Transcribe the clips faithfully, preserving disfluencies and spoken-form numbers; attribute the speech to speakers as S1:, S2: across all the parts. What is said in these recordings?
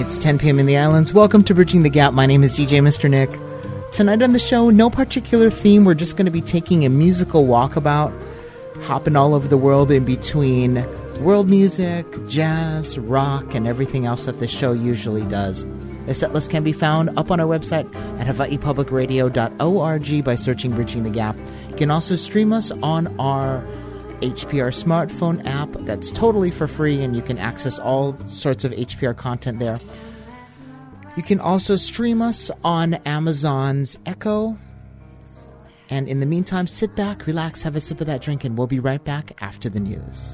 S1: It's ten p.m. in the islands. Welcome to Bridging the Gap. My name is D J Mister Nick. Tonight on the show, no particular theme. We're just going to be taking a musical walkabout, hopping all over the world in between world music, jazz, rock, and everything else that the show usually does. The set list can be found up on our website at hawaii public radio dot org by searching Bridging the Gap. You can also stream us on our H P R smartphone app that's totally for free, and you can access all sorts of H P R content there. You can also stream us on Amazon's Echo. And in the meantime, sit back, relax, have a sip of that drink, and we'll be right back after the news.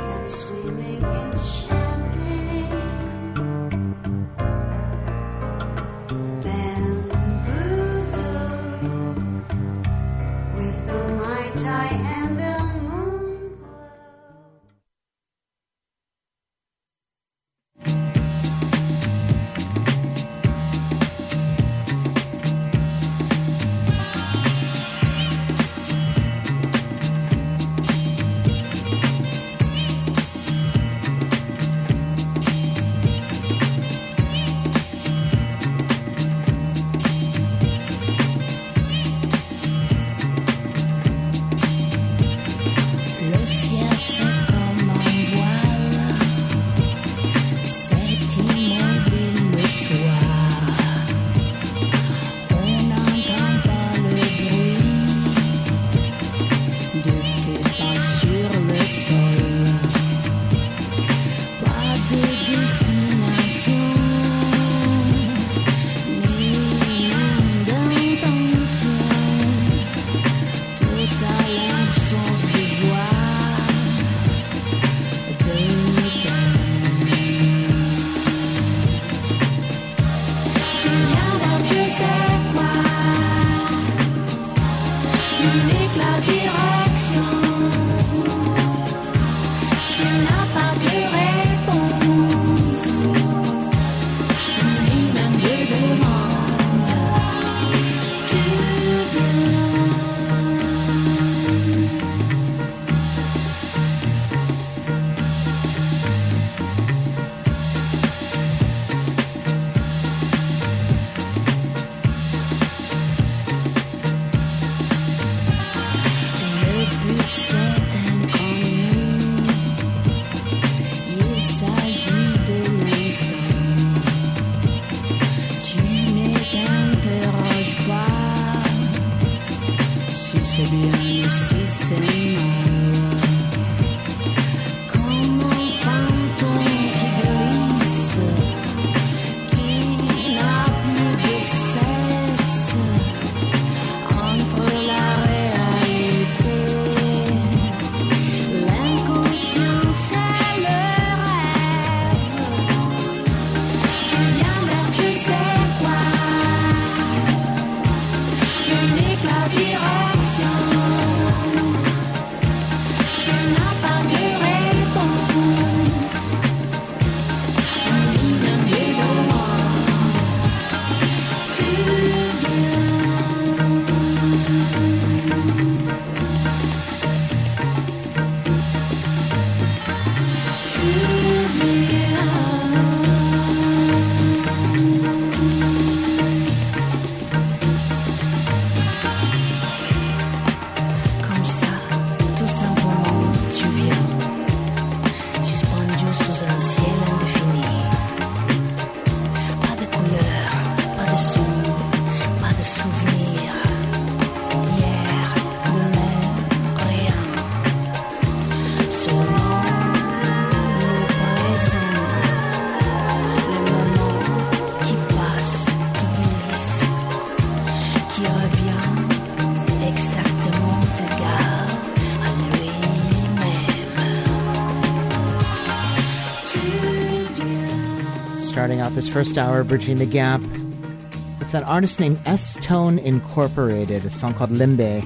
S1: Starting out this first hour, Bridging the Gap, with an artist named S-Tone Incorporated, a song called Limbe.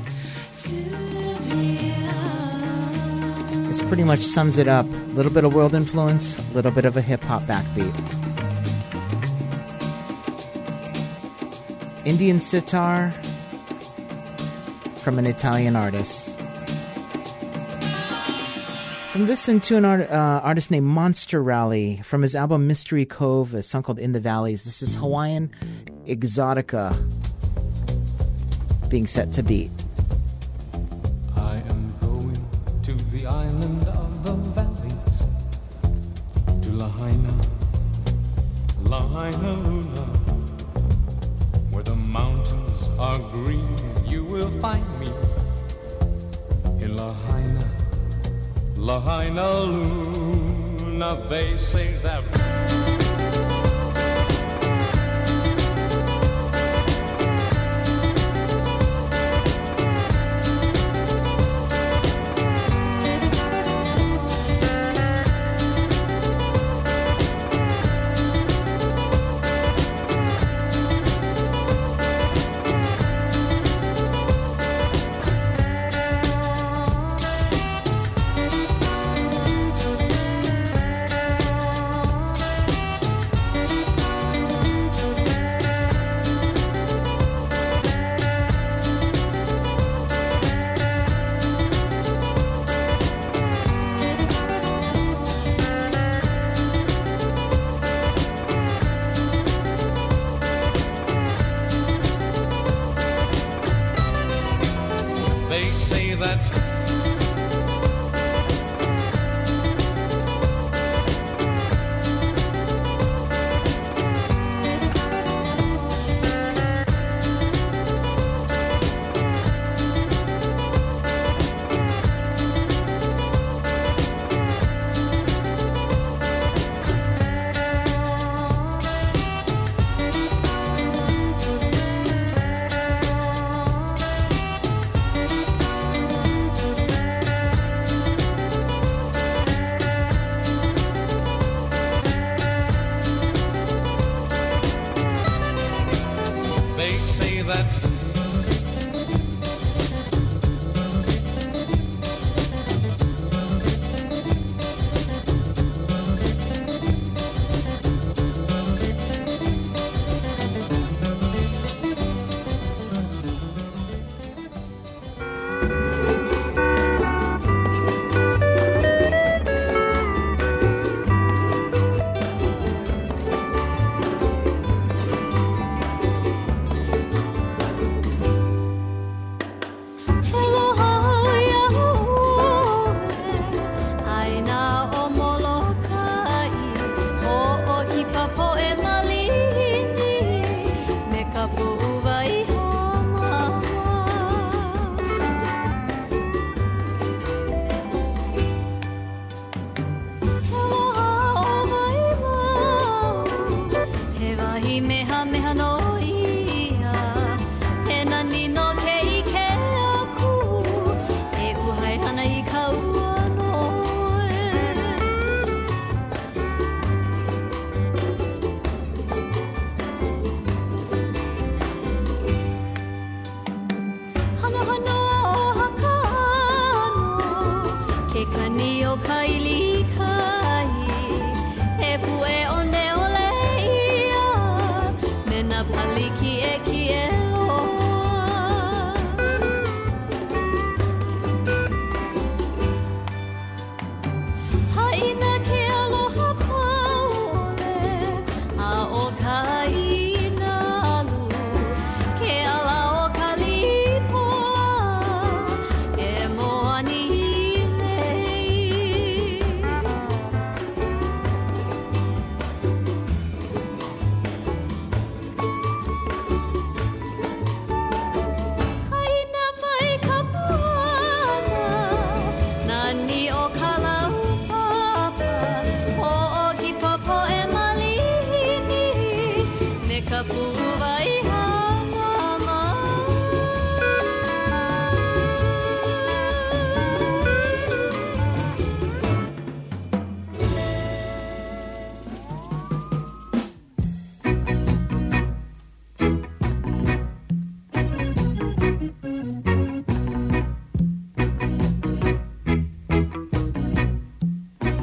S1: This pretty much sums it up. A little bit of world influence, a little bit of a hip-hop backbeat. Indian sitar from an Italian artist. From this into an art, uh, artist named Monster Rally from his album Mystery Cove, a song called In the Valleys. This is Hawaiian Exotica being set to beat.
S2: I am going to the island of the valleys, to Lahaina, Lahaina Luna, where the mountains are green. You will find me in Lahaina, Lahaina Luna. They say that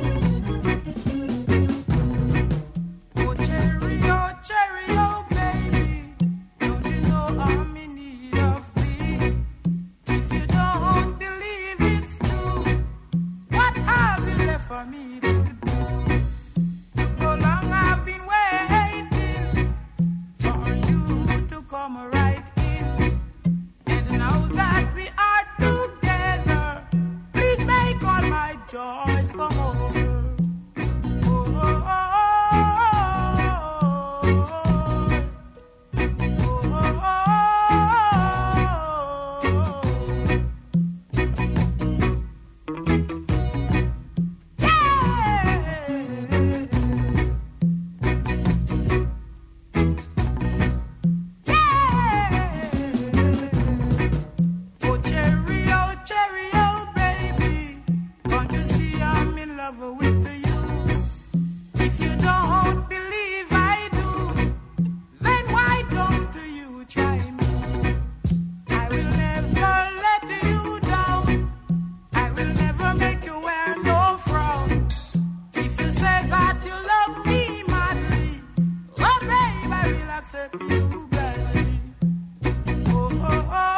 S3: cherry, oh, cherry, oh, baby. accept you gladly. Oh, oh, oh, oh,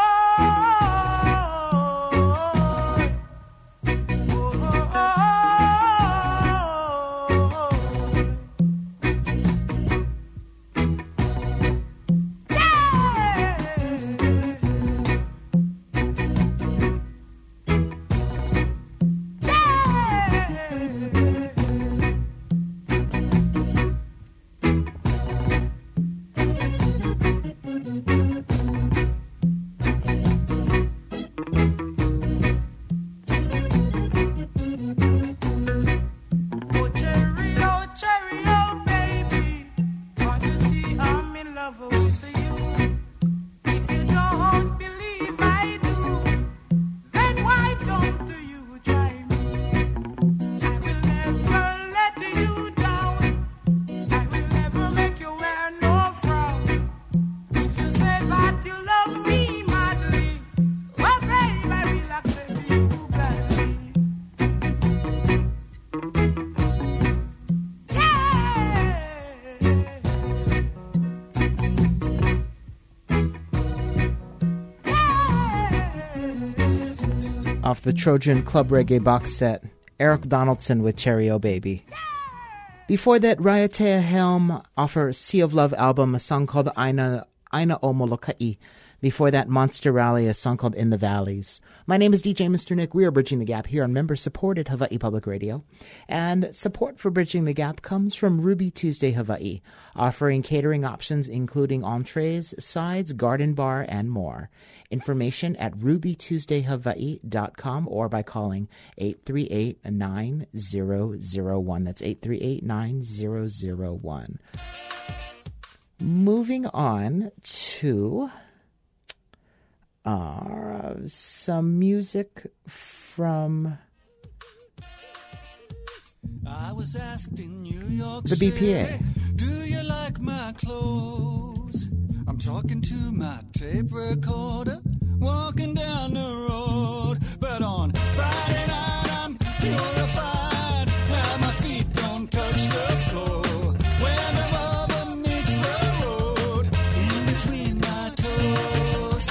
S1: Off the Trojan Club Reggae box set, Eric Donaldson with Cherry O Baby. Before that, Raiatea Helm off her Sea of Love album, a song called Aina, Aina o Molokai. Before that, Monster Rally, a song called In the Valleys. My name is D J Mister Nick. We are Bridging the Gap here on member-supported Hawaii Public Radio. And support for Bridging the Gap comes from Ruby Tuesday Hawaii, offering catering options including entrees, sides, garden bar, and more. Information at ruby tuesday hawaii dot com or by calling eight three eight, nine zero zero one. That's eight three eight, nine zero zero one. Moving on to uh, some music from
S4: I was asked in New York
S1: the B P A.
S4: City, do you like my clothes? I'm talking to my tape recorder, walking down the road. But on Friday night I'm purified, now my feet don't touch the floor. When the rubber meets the road, in between my toes.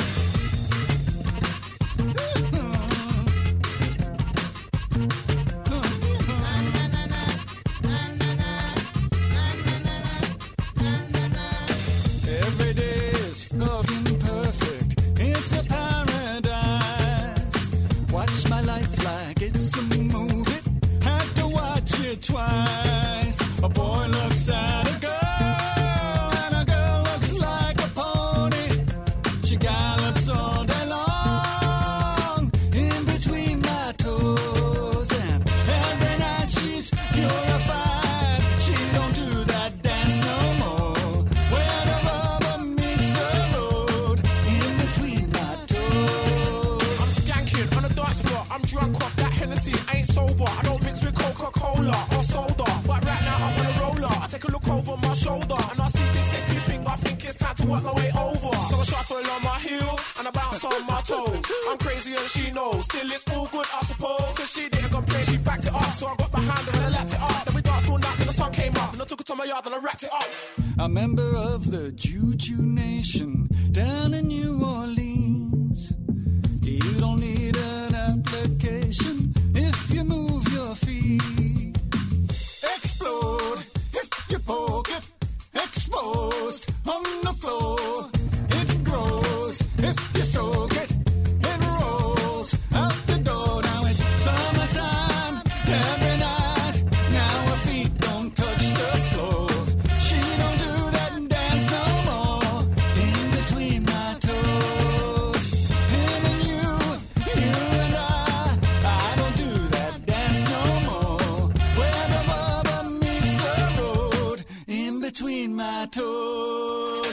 S4: Every day is fucking perfect. It's a paradise. Watch my life like it's a movie. Have to watch it twice. A boy looks at a girl, and a girl looks like a pony. She gallops all day long, in between my toes. And every night she's purified. She don't do that dance no more. Where the rubber meets the road, in between my toes.
S5: I'm skanking on the dance floor. I'm drunk off that Hennessy. I ain't sober. I don't mix with Coca-Cola or soda. But right now I'm on a roller. I take a look over my shoulder and I see this sexy thing. I think it's time to work my way over. So I shuffle on my heels and I bounce on my toes. I'm crazy and she knows. Still it's all good, I suppose. So she didn't complain, she backed it up. So I got behind her and I lapped it up. Then we danced all night till the sun came up. And I took it to my yard and I wrapped it up.
S4: A member of the Juju Nation down in New Orleans. You don't need an application if you move your feet. Explode if you poke it. Exposed on the floor. It grows if you soak it. It rolls out the door. Now it's summertime every night. Now her feet don't touch the floor. She don't do that dance no more. In between my toes. Him and you, you and I. I don't do that dance no more. Where the rubber meets the road. In between my toes.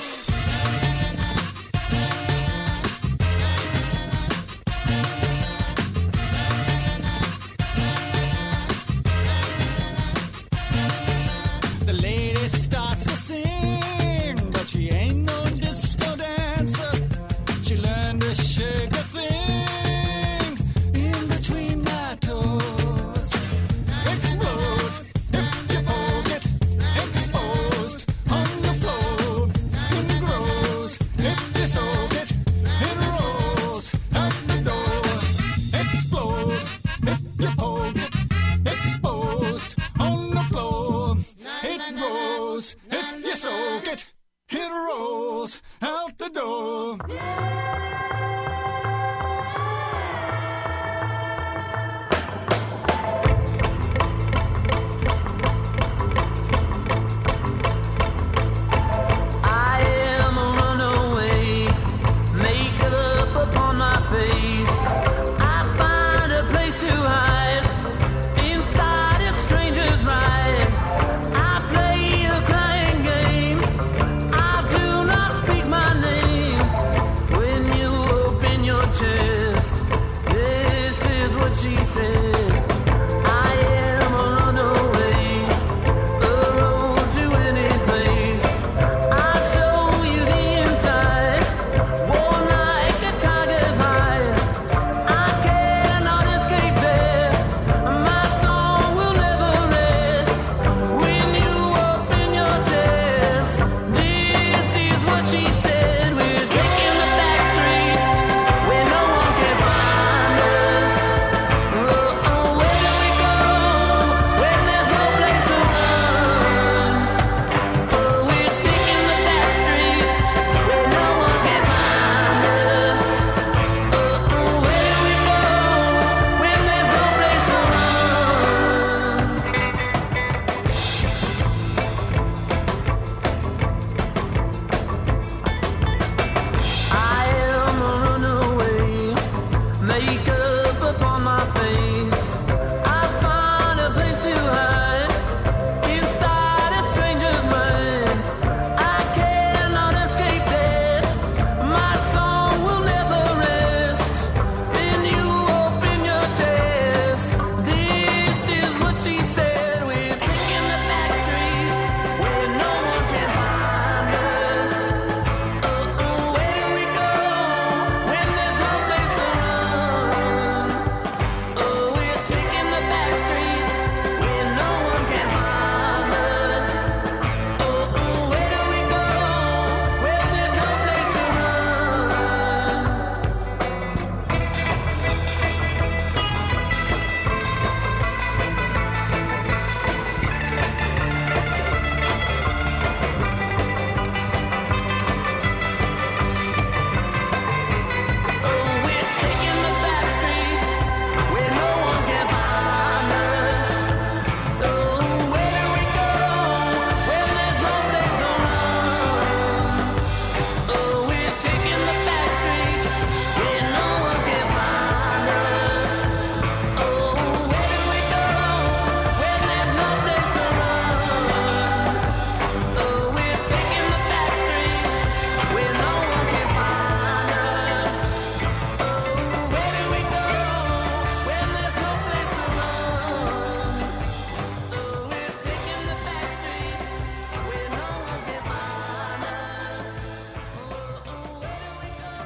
S4: The lady starts to sing, but she ain't no disco dancer. She learned to shake a thing in between my toes. Explode if you poke it. Exposed on the floor.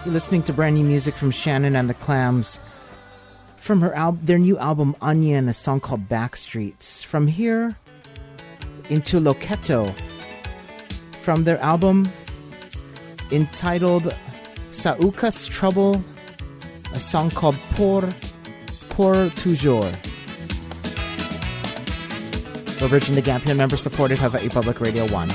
S1: You're listening to brand new music from Shannon and the Clams. From her al- their new album, Onion, a song called Backstreets. From here into Loketo. From their album entitled Sauka's Trouble, a song called Por, Por Toujours. We're bridging the gap here, member supported Hawaii Public Radio one.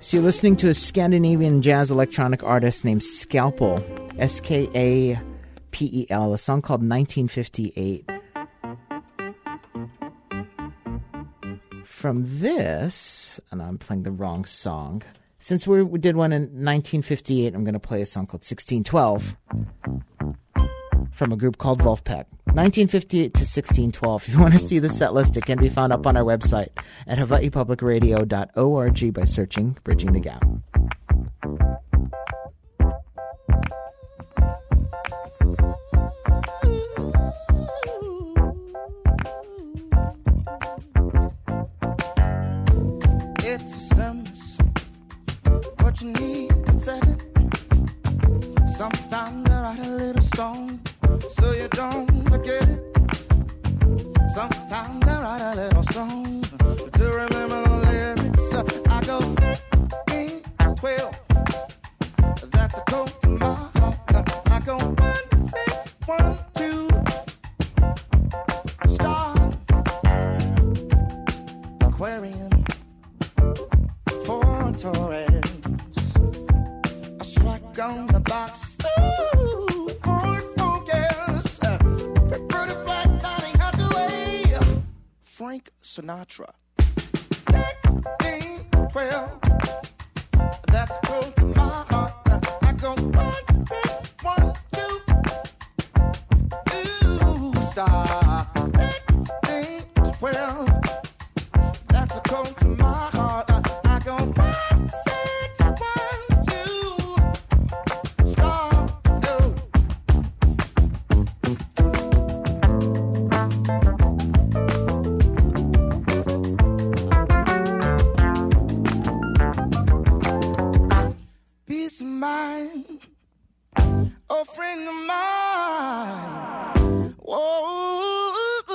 S1: So you're listening to a Scandinavian jazz electronic artist named Scalpel, S K A P E L, a song called nineteen fifty-eight. From this, and I'm playing the wrong song. Since we did one in nineteen fifty-eight, I'm going to play a song called sixteen twelve from a group called Wolfpack. nineteen fifty-eight to sixteen twelve. If you want to see the set list, it can be found up on our website at hawaii public radio dot org by searching Bridging the Gap.
S3: It's a sense what you need to set it. Sometimes I write a little song so you don't forget it. Sometimes I write a little song to remember the lyrics. I go sixteen, twelve. That's a code to my heart. I go one, six, one, two. Star Aquarian for Taurus. A strike on the box. Ooh, Ford Focus. Uh, pretty flat dining out the way. Frank Sinatra. sixteen, twelve. That's close to my heart. I go one, six, one, two. Ooh, star. sixteen, twelve. That's close to my heart. I go one, six, one, two. Star. Ooh. Peace of mind, a friend of mine. Whoa,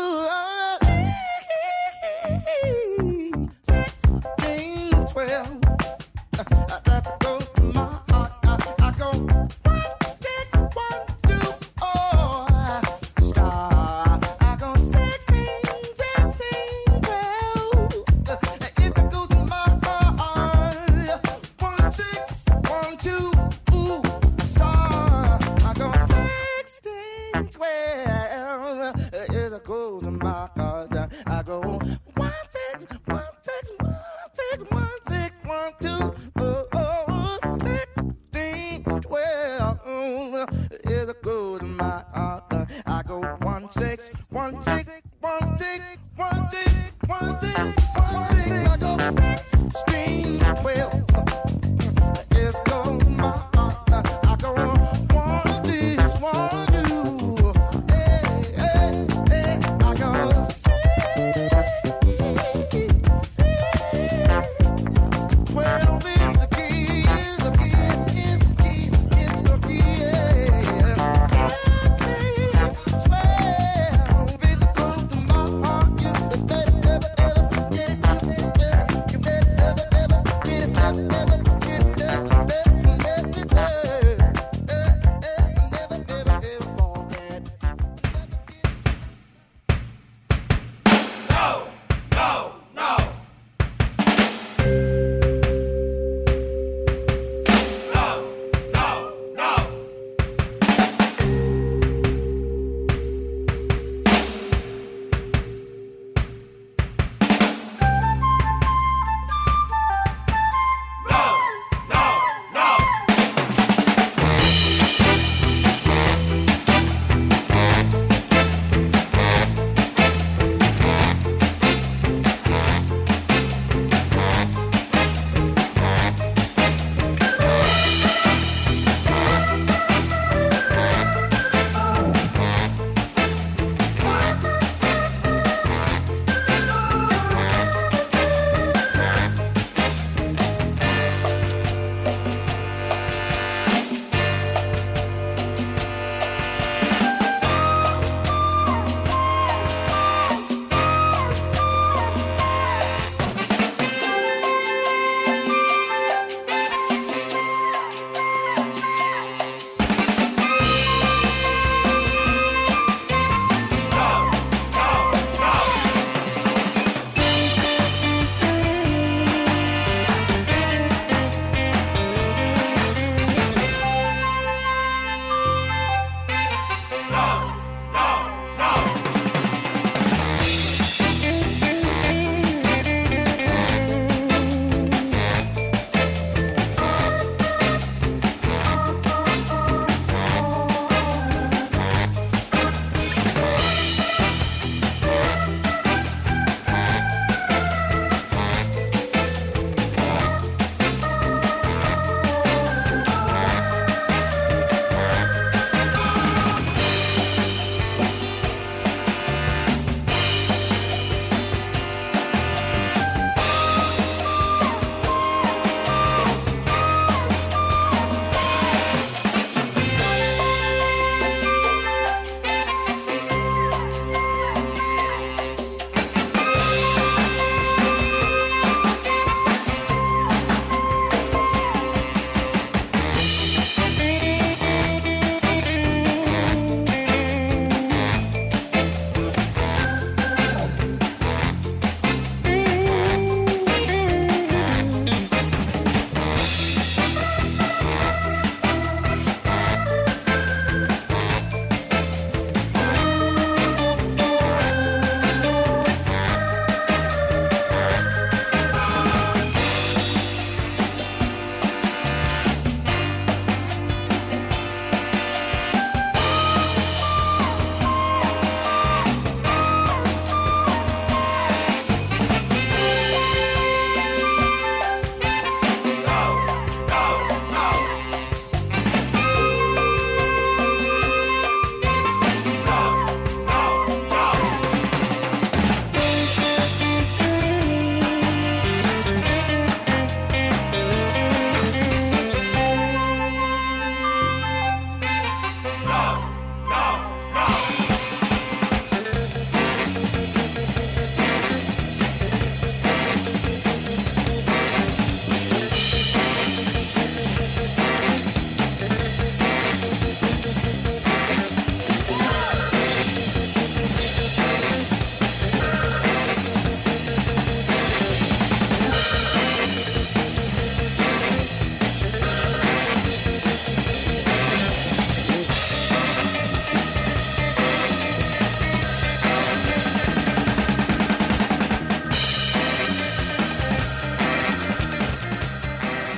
S3: sixteen, twelve. That's close to my heart. I go one, six, one, two, oh, star. I go sixteen, sixteen, twelve. If it goes to my heart, one, six, one, two, ooh, star. I go sixteen, twelve. Is it goes to my heart? I go one, six, one, six, one, six, one, six, one, two, oh, oh, sixteen, twelve. Is it goes to my heart? I go one, six, one, six, one, six, one, six, one, six, one, six. I go sixteen, twelve. Is it goes to my heart? I go one, six, one, two. Hey, hey, hey. I go six, six, twelve.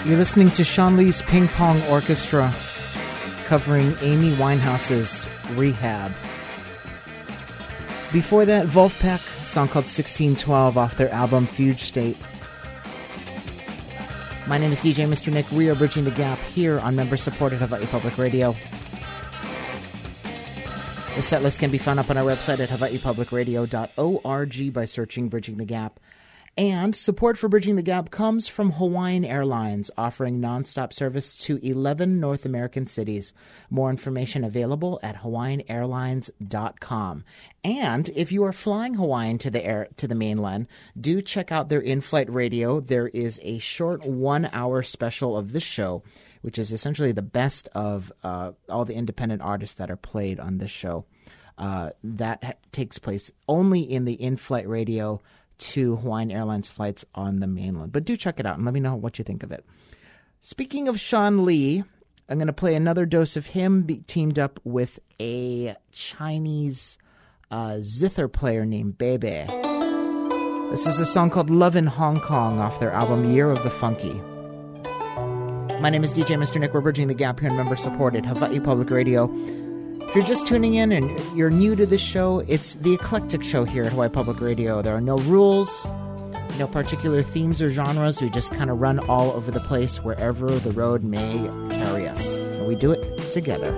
S1: You're listening to Sean Lee's Ping Pong Orchestra covering Amy Winehouse's Rehab. Before that, Wolfpack, a song called sixteen twelve off their album Fugue State. My name is D J Mister Nick. We are bridging the gap here on member-supported Hawaii Public Radio. The set list can be found up on our website at hawaii public radio dot org by searching Bridging the Gap. And support for Bridging the Gap comes from Hawaiian Airlines, offering nonstop service to eleven North American cities. More information available at hawaiian airlines dot com. And if you are flying Hawaiian to the air to the mainland, do check out their in-flight radio. There is a short one-hour special of this show, which is essentially the best of uh, all the independent artists that are played on this show. Uh, that ha- takes place only in the in-flight radio to Hawaiian Airlines flights on the mainland. But do check it out and let me know what you think of it. Speaking of Sean Lee, I'm going to play another dose of him be- teamed up with a Chinese uh, zither player named Bebe. This is a song called Love in Hong Kong off their album Year of the Funky. My name is D J Mister Nick. We're bridging the gap here in member-supported Hawaii Public Radio. If you're just tuning in and you're new to this show, it's the eclectic show here at Hawaii Public Radio. There are no rules, no particular themes or genres. We just kind of run all over the place wherever the road may carry us. And we do it together.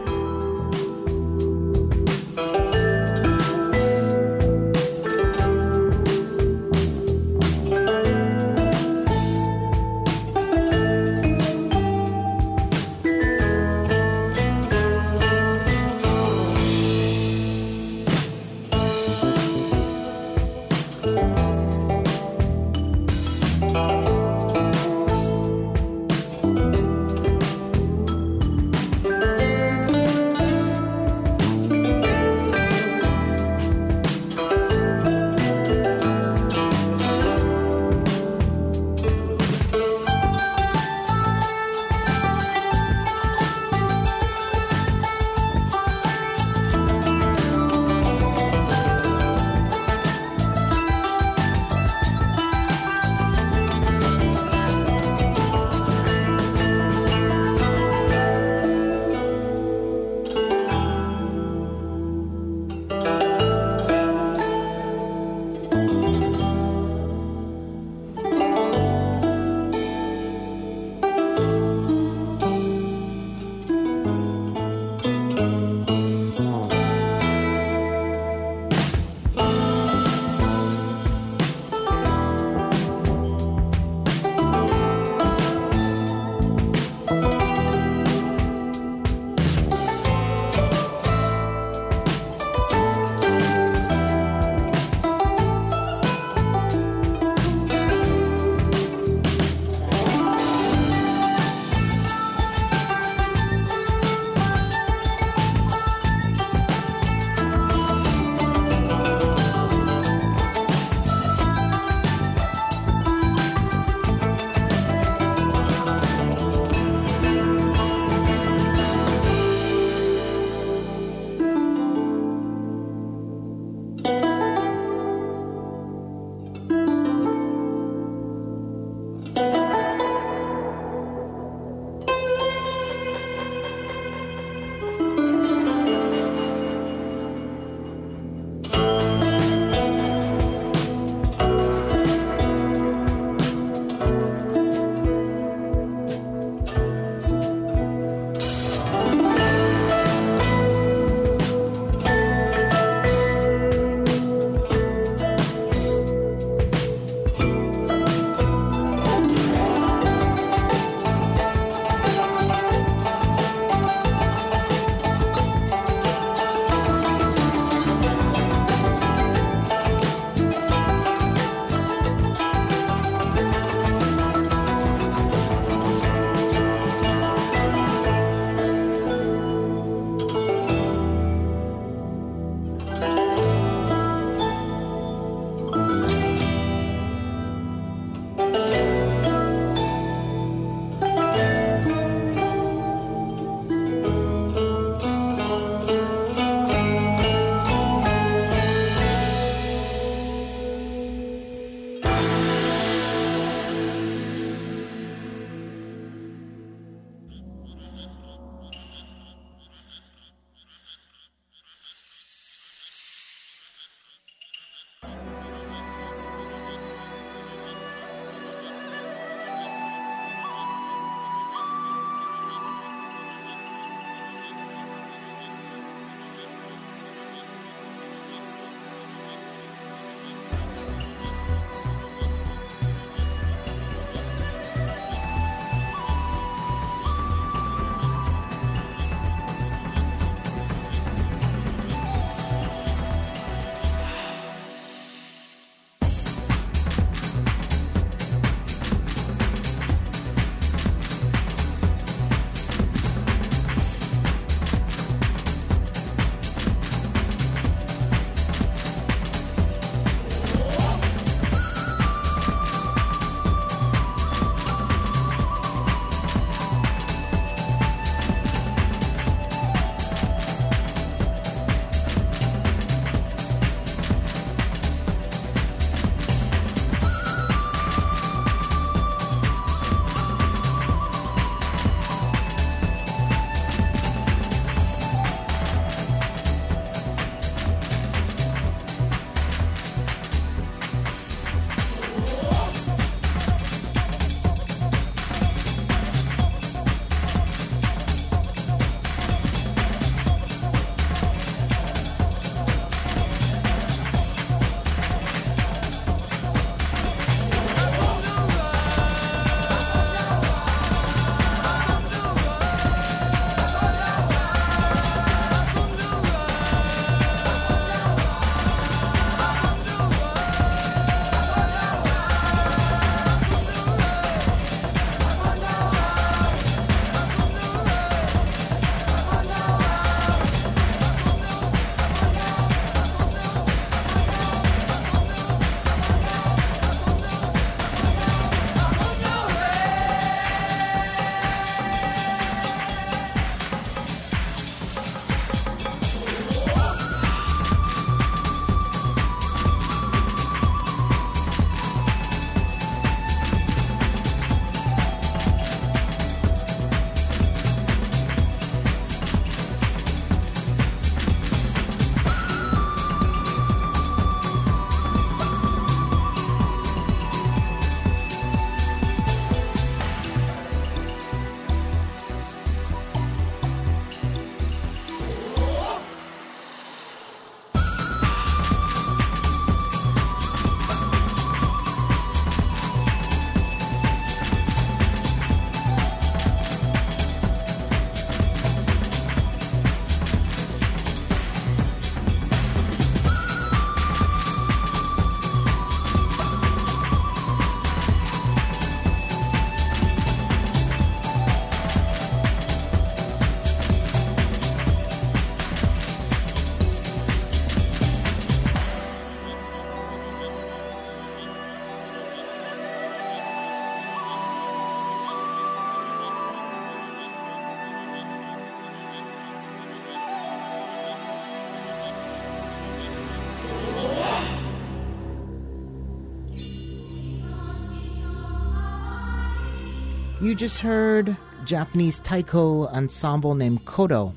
S1: You just heard Japanese taiko ensemble named Kodo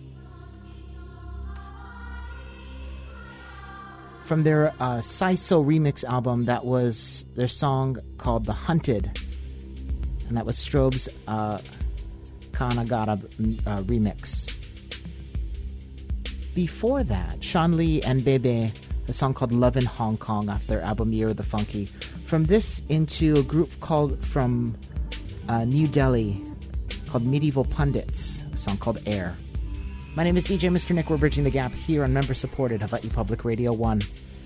S1: from their uh, Saiso remix album. That was their song called The Hunted, and that was Strobe's uh, Kanagata uh, remix. Before that, Sean Lee and Bebe, a song called Love in Hong Kong off their album Year of the Funky. From this into a group called from uh, New Delhi called Medieval Pundits, a song called Air. My name is D J Mister Nick. We're bridging the gap here on member-supported Hawaii Public Radio one.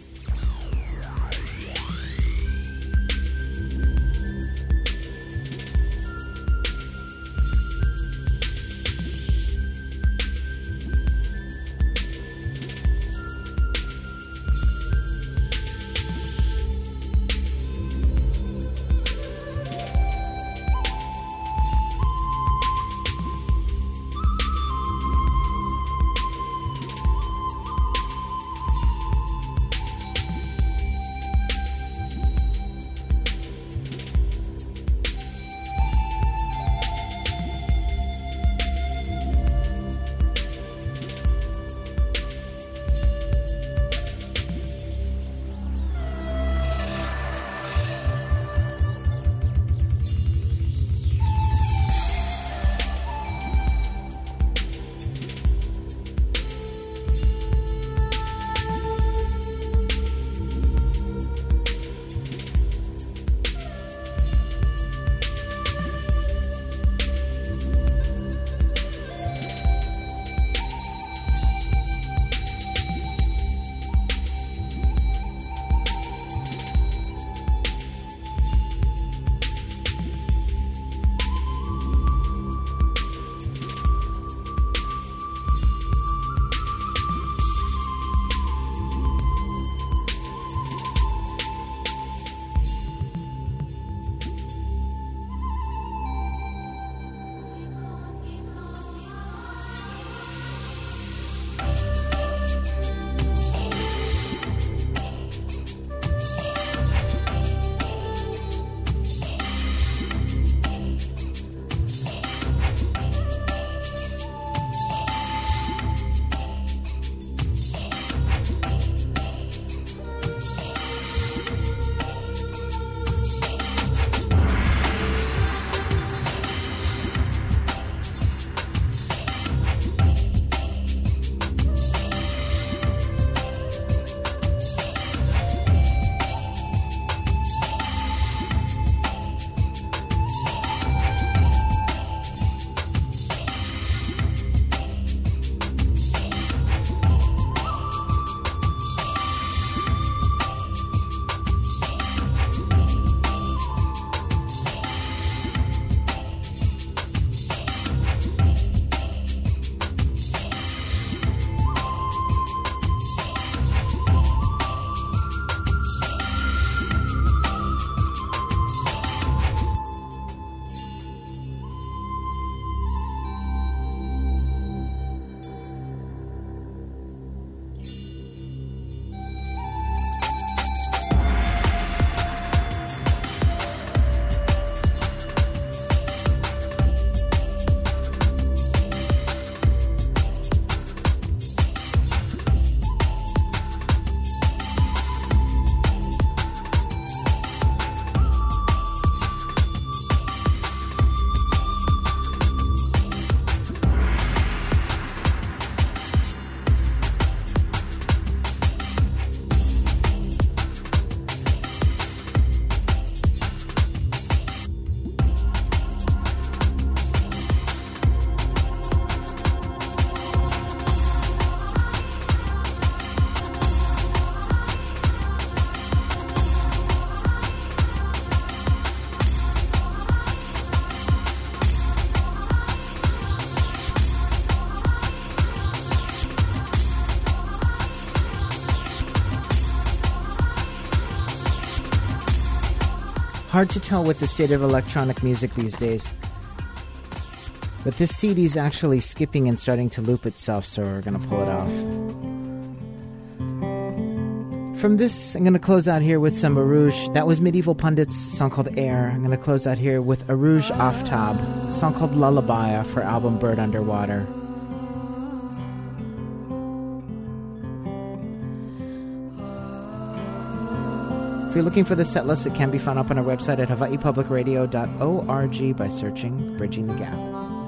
S1: Hard to tell with the state of electronic music these days. But this C D is actually skipping and starting to loop itself, so we're going to pull it off. From this, I'm going to close out here with some Arouge. That was Medieval Pundits, a song called Air. I'm going to close out here with Arouge Aftab, a song called Lullaby for album Bird Underwater. If you're looking for the set list, it can be found up on our website at hawaii public radio dot org by searching Bridging the Gap.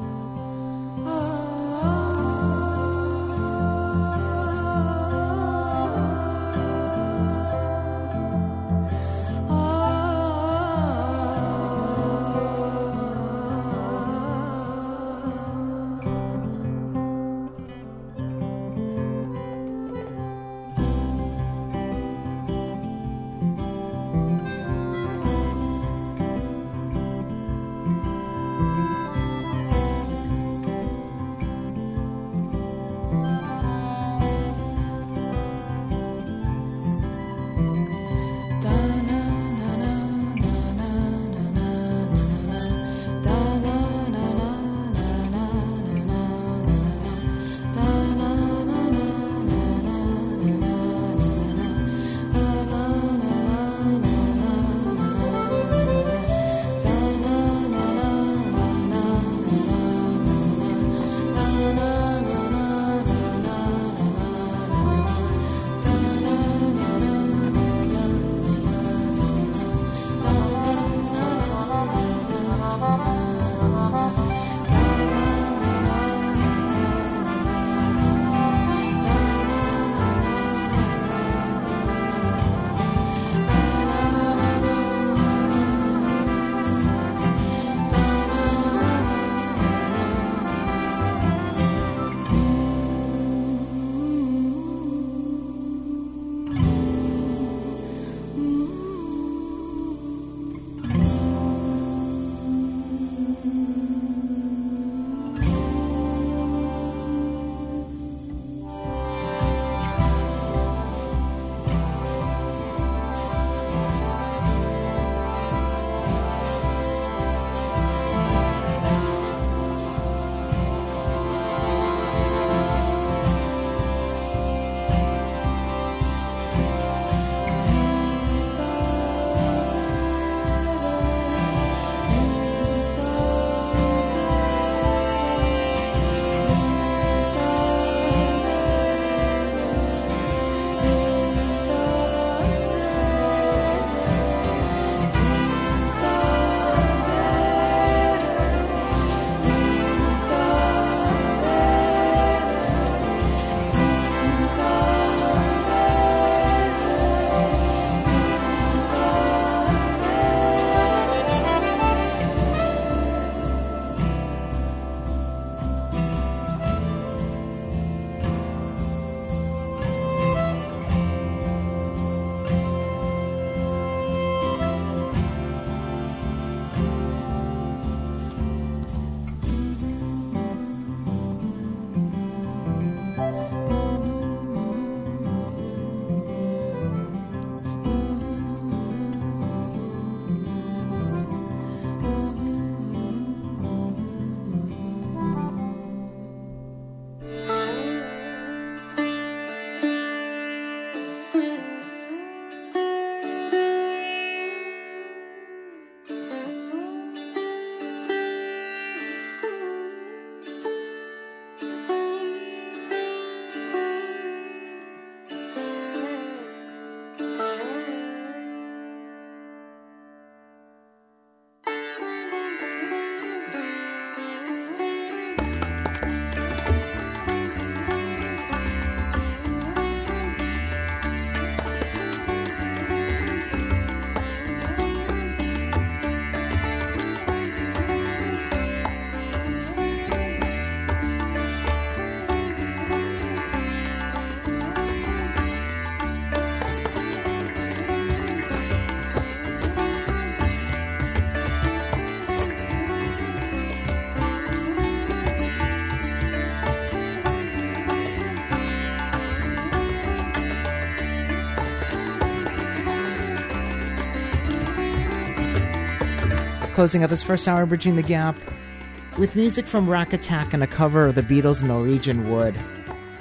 S1: Closing out this first hour, Bridging the Gap, with music from Rack Attack and a cover of the Beatles' Norwegian Wood.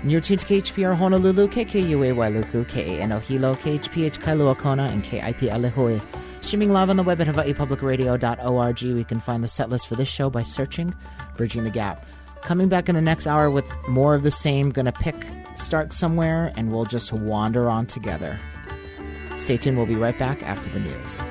S1: And you're tuned to K H P R Honolulu, K K U A Wailuku, K A N O Hilo, K H P H Kailua Kona, and K I P Alehui. Streaming live on the web at hawaii public radio dot org. We can find the set list for this show by searching Bridging the Gap. Coming back in the next hour with more of the same. Gonna pick, start somewhere, and we'll just wander on together. Stay tuned. We'll be right back after the news.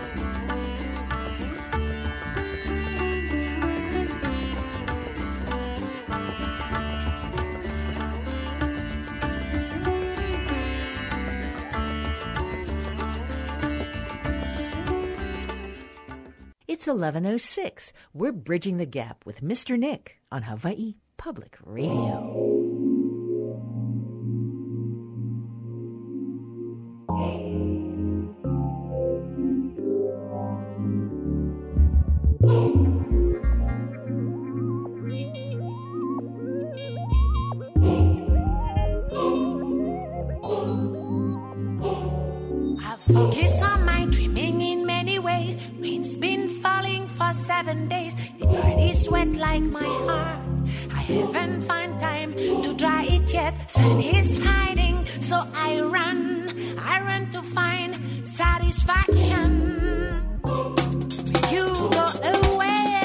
S6: It's eleven oh six. We're Bridging the Gap with Mister Nick on Hawaii Public Radio.
S7: I focus on my dreaming in many ways. Rain's been falling for seven days. The earth is wet like my heart. I haven't found time to dry it yet. Sun is hiding, so I run. I run to find satisfaction. You go away.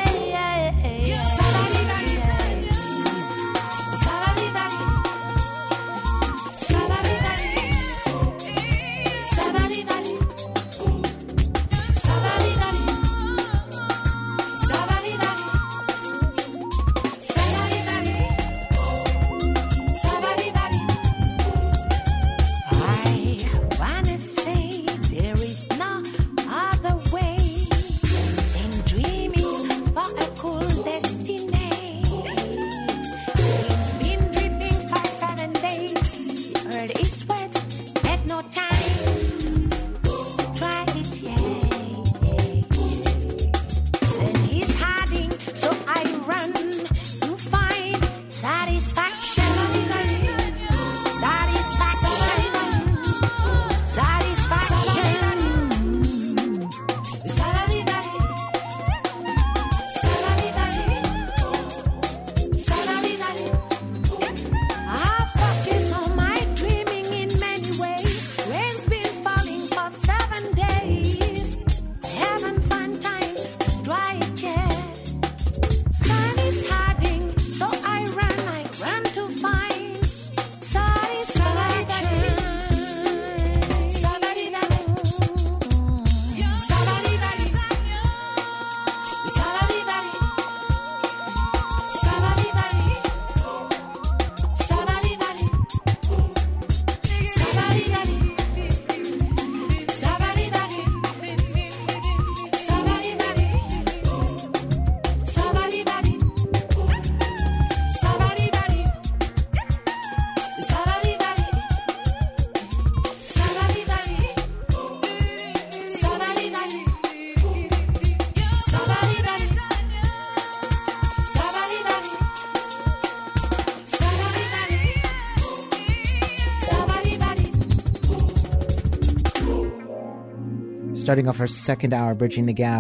S1: Starting off our second hour, Bridging the Gap.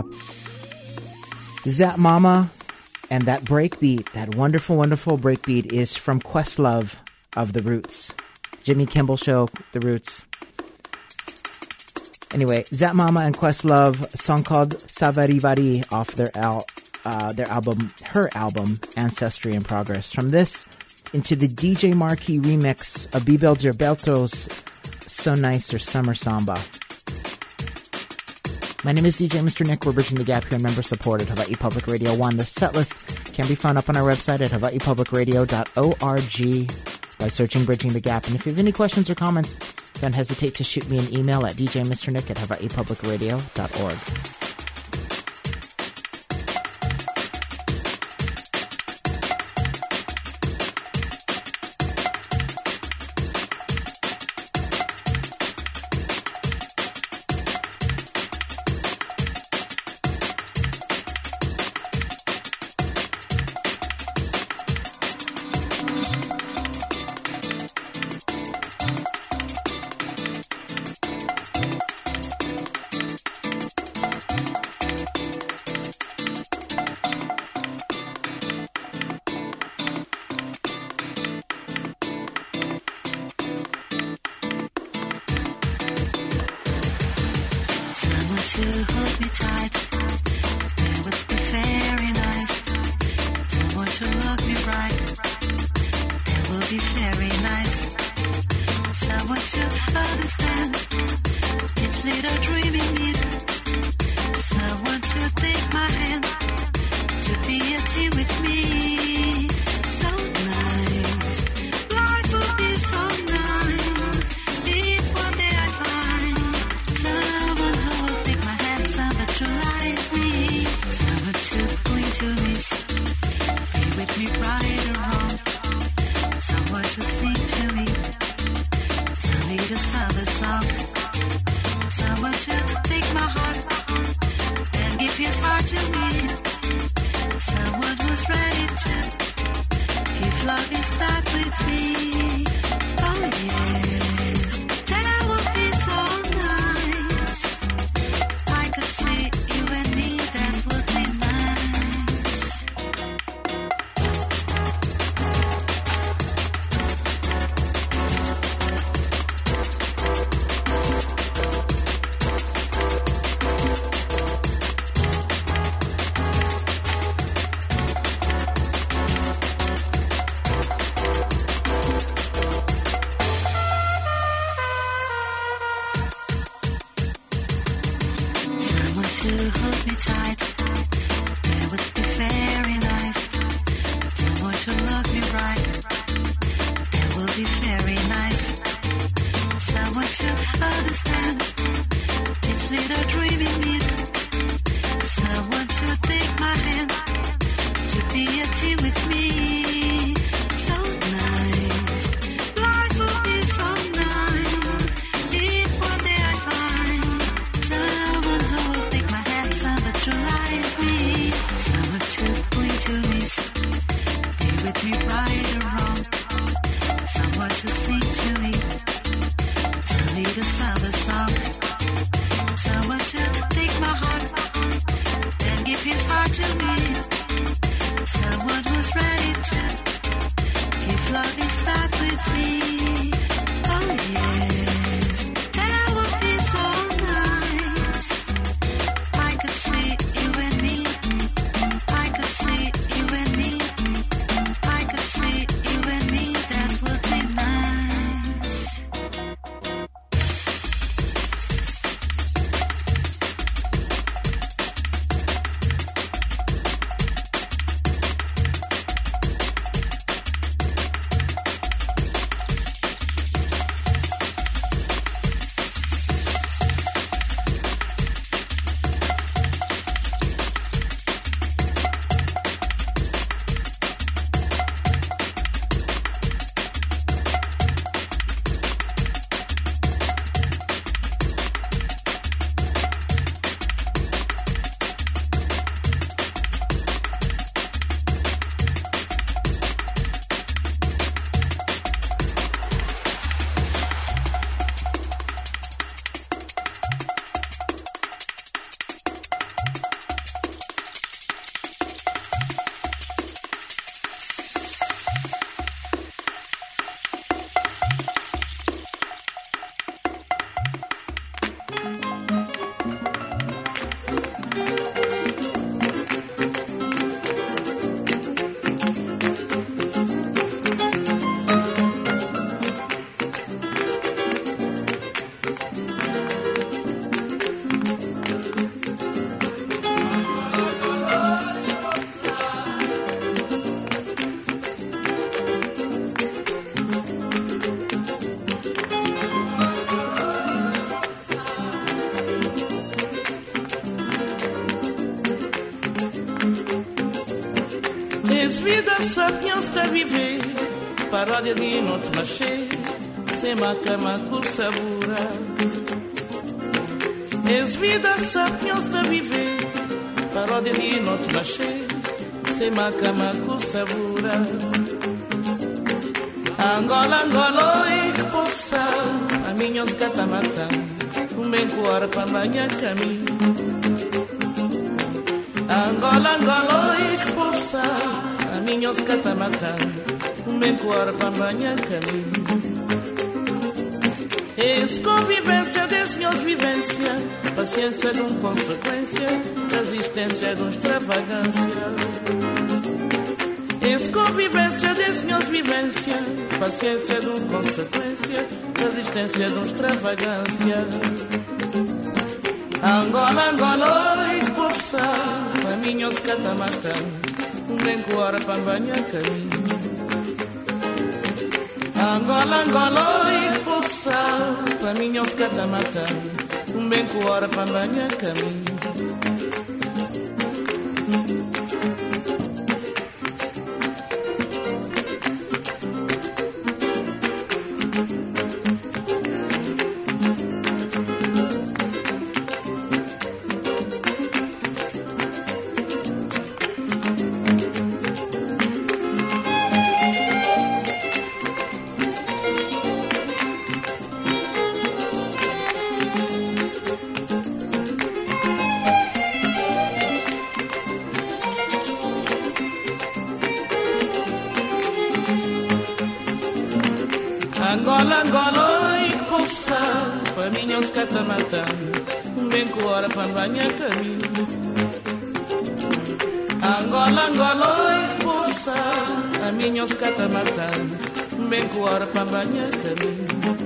S1: Zap Mama and that breakbeat, that wonderful, wonderful breakbeat is from Questlove of The Roots. Jimmy Kimmel Show, The Roots. Anyway, Zap Mama and Questlove, a song called Savarivari off their al- uh, their album, her album, Ancestry in Progress. From this into the D J Marquee remix of Bibel Gilberto's So Nice or Summer Samba. My name is D J Mister Nick. We're Bridging the Gap here and member-supported Hawaii Public Radio one. The setlist can be found up on our website at hawaii public radio dot org by searching Bridging the Gap. And if you have any questions or comments, don't hesitate to shoot me an email at d j mister nick at hawaii public radio dot org.
S8: take my hand to be a tea with me. So nice, life would be so nice if one day I find someone who will take my hand, someone to like me, someone to going to miss, be with me right or wrong, someone to sing to me, tell me the summer song, someone to take my heart and give his heart to me, someone who's ready to give love and start with me. Oh yes, that would be so nice. I could see you and me, that would be nice. Someone to hold me tight, that would be very nice. Someone to love me right, that would be very nice. Someone to understand each little dream in me. Someone to take my hand to be a team with me. So nice, life would be so nice if one day I find someone who will take my hand, someone to like me, someone to going to miss, be with me right or wrong, someone to sing to me, tell me the summer song, someone to take my heart and give his heart to me, someone who's ready to give love and start with me. Oh yes, that would be so nice. I could see you and me, I could see you and me, I could see you and me, that would be nice.
S9: Es vida sapiens ta viver, paródia de notre marché, sem macamaco sabura. Es vida sapiens ta viver, paródia de notre marché, sem macamaco sabura. Angola, Angola, e que poça, a minha os catamata, um bem coar para banhar caminho. Angola, Angola, e que poça, a minha os catamata, um bem coar para banhar caminho. Es convivência de senhores vivência, paciência de um consequência, resistência de um extravagância. Es convivência de senhores vivência, paciência de um consequência, resistência de um extravagância. Angola, Angola, oi, poça, caminhos catamatã, um bem coara para banhar caminho. Angola, Angola e pulsar, caminhos catamatã, um bem coara para banhar caminho. Angola, Angola e pulsar, caminhos catamatã, um bem coara para banhar caminho. Angola, Angola e pulsar, caminhos catamatã, um bem coara para banhar caminho.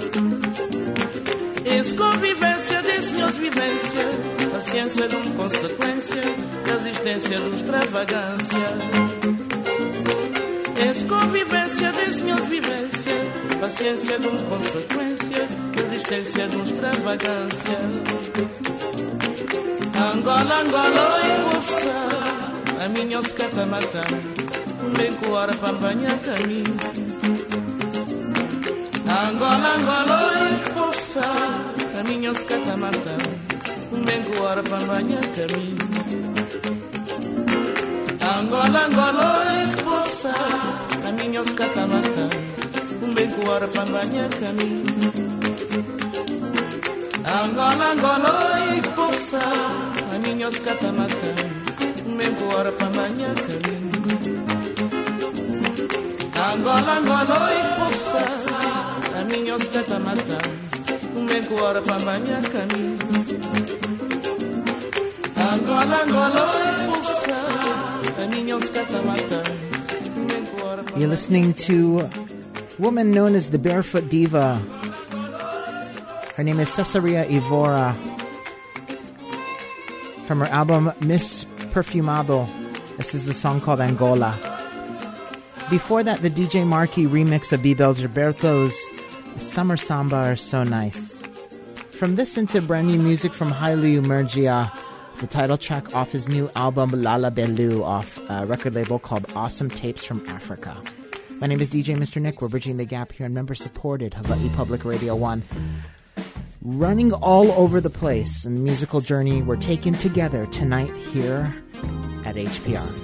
S9: Esse convivência de senhores vivência, paciência de uma consequência, resistência de extravagância. Esse convivência de senhores vivência, paciência de uma consequência, resistência de uma extravagância. Angola, Angola e moça, a minha os catamatã, um bem coara para banhar caminho. Angola, Angola e moça, a minha os catamatã, um bem coara para banhar caminho. Angola, Angola e moça, a minha os catamatã, um bem coara para banhar caminho. Angola, Angola e poça, a minha os catamatã, um bem coara para banhar caminho. Angola, Angola e poça, a minha os catamatã, um bem coara para banhar caminho. Angola, Angola e poça, a minha os catamatã, um bem coara para.
S1: You're listening to a woman known as the Barefoot Diva. Her name is Cesaria Evora. From her album Miss Perfumado, this is a song called Angola. Before that, the D J Marky remix of Bebel Gilberto's Summer Samba Are So Nice. From this into brand new music from Hailu Mergia, the title track off his new album Lala Belu, off a record label called Awesome Tapes from Africa. My name is D J Mister Nick. We're bridging the gap here on member-supported Hawaii Public Radio one. Running all over the place in the musical journey we're taking together tonight here at H P R.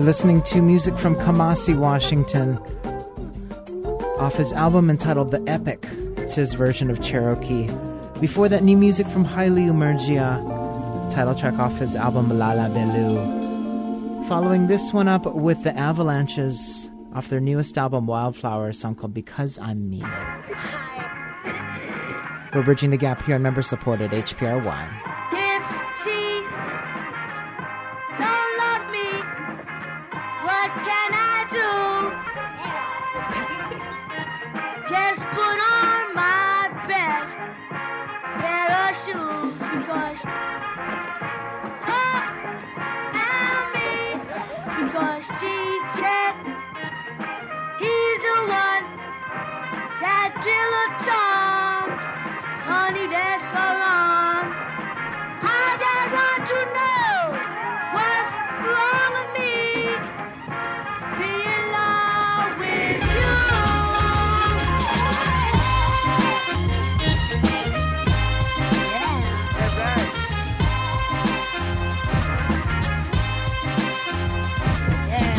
S1: listening to music from Kamasi Washington off his album entitled The Epic. It's his version of Cherokee. Before that, new music from Haile Umergia, title track off his album Lala Belu. Following this one up with the Avalanches off their newest album Wildflower, a song called Because I'm Me. We're bridging the gap here on member-supported H P R one.
S10: If she don't love me, what can I do? Just put on my best pair of shoes, because tell me, because she said he's the one that drill a tongue. Honey, that's go on. I just want to know what's wrong with me. Be in love with you. Yeah. That's right. Yeah.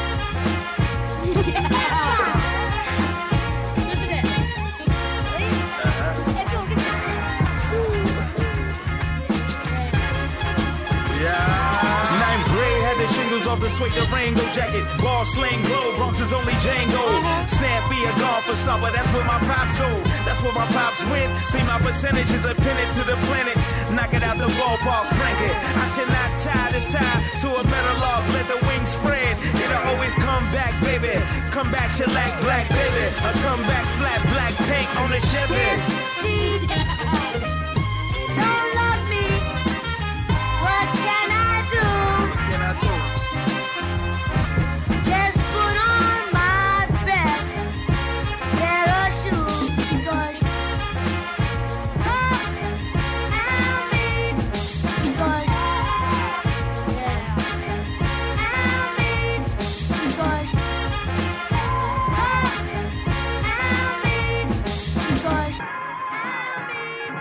S11: Off the suede the Rango jacket, ball sling glow, Bronx is only Django. Snappy a golfer stopper, that's where my pops go. That's where my pops went. See my percentages are pinned to the planet. Knock it out the ballpark, frank it. I should not tie this tie to a metal log. Let the wings spread. It'll always come back, baby. Come back, shellac, black, baby. A come back, flat, black paint on the Chevy.
S10: Don't love me. What can I do?
S11: What can I do?
S10: Just put on my best pair of shoes, because come and me, because yeah, and me, because come and me, because and me,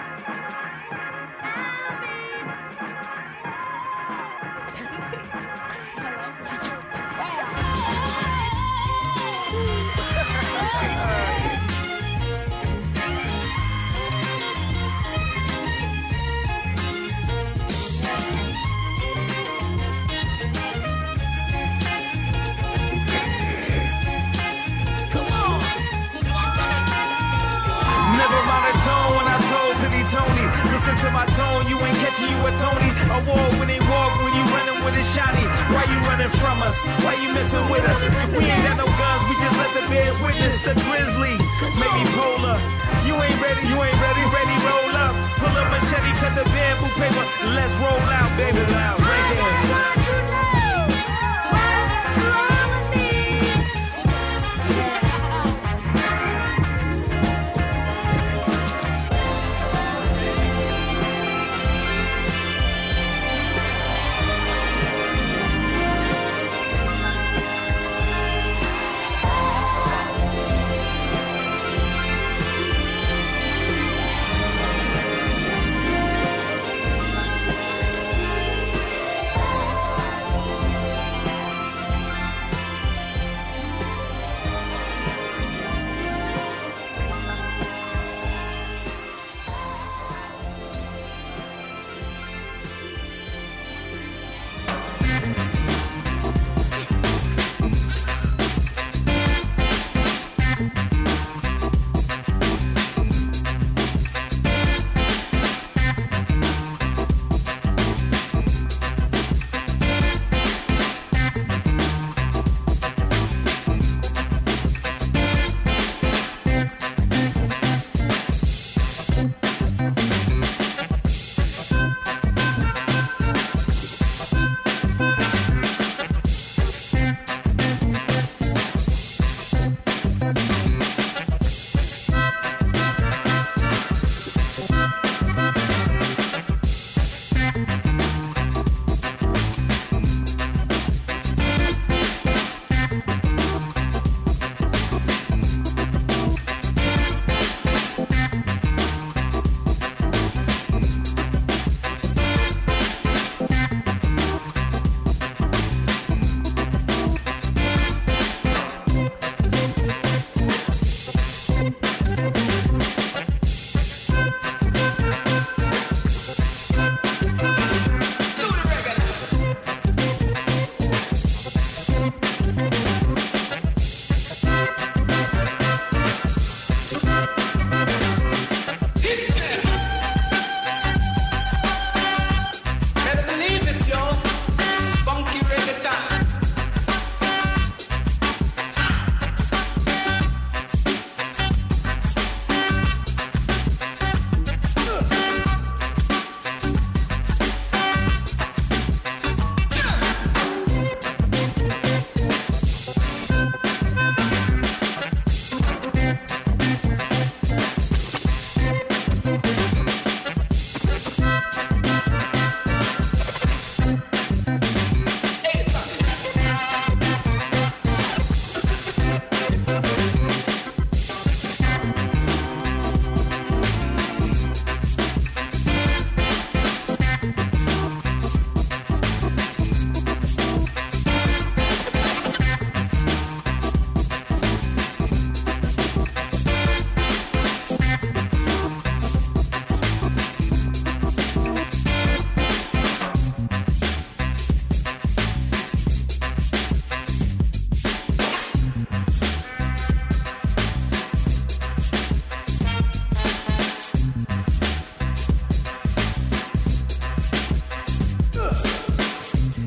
S11: Tony, listen to my tone, you ain't catching you a Tony. Award-winning walk when you running with a shotty. Why you running from us? Why you messing with us? We ain't got no guns, we just let the bears witness. The grizzly, maybe polar. You ain't ready, you ain't ready, ready, roll up. Pull up machete, cut the bamboo paper. Let's roll out, baby, loud. Frank it.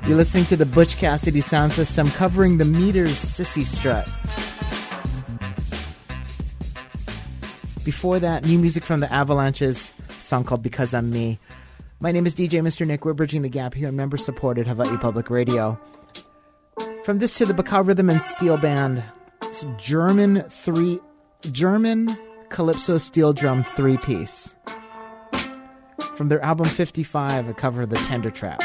S1: You're listening to the Butch Cassidy sound system covering the Meters Sissy Strut. Before that, new music from the Avalanches, a song called Because I'm Me. My name is D J Mister Nick. We're bridging the gap here on member-supported Hawaii Public Radio. From this to the Bacau Rhythm and Steel Band, it's German three, German Calypso Steel Drum three-piece. From their album fifty-five, a cover of The Tender Trap.